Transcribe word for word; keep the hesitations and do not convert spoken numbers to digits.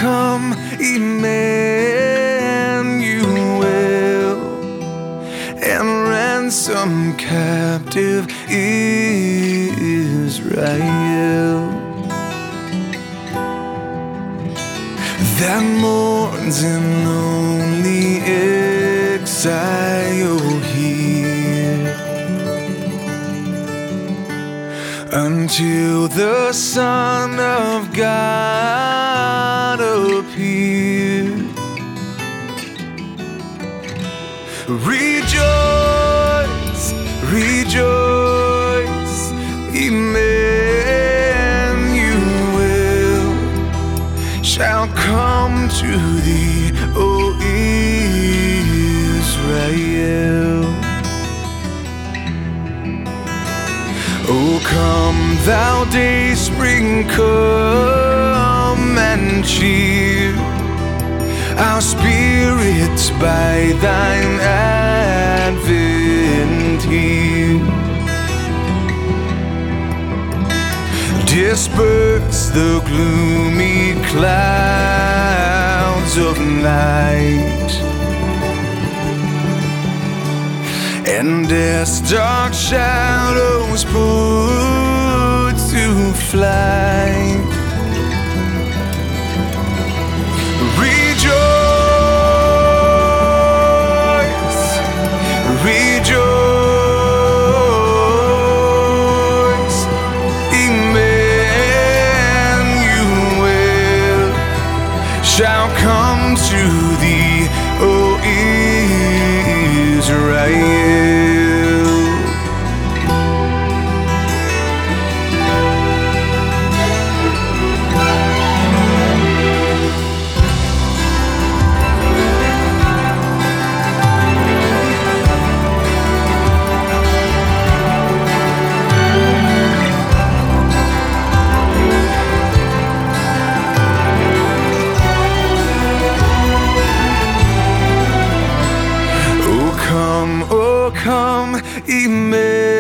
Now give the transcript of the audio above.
come, Emmanuel, and ransom captive Israel that mourns in lonely exile here, until the Son of God appear. Rejoice, rejoice, Emmanuel shall come to thee, O Israel. O come, thou dayspring, come and cheer our spirits by thine advent here. Disperse the gloomy clouds of night, and death's dark shadows put to flight. Rejoice, rejoice, Emmanuel shall come to thee, O Israel. Come, oh come, Emmanuel,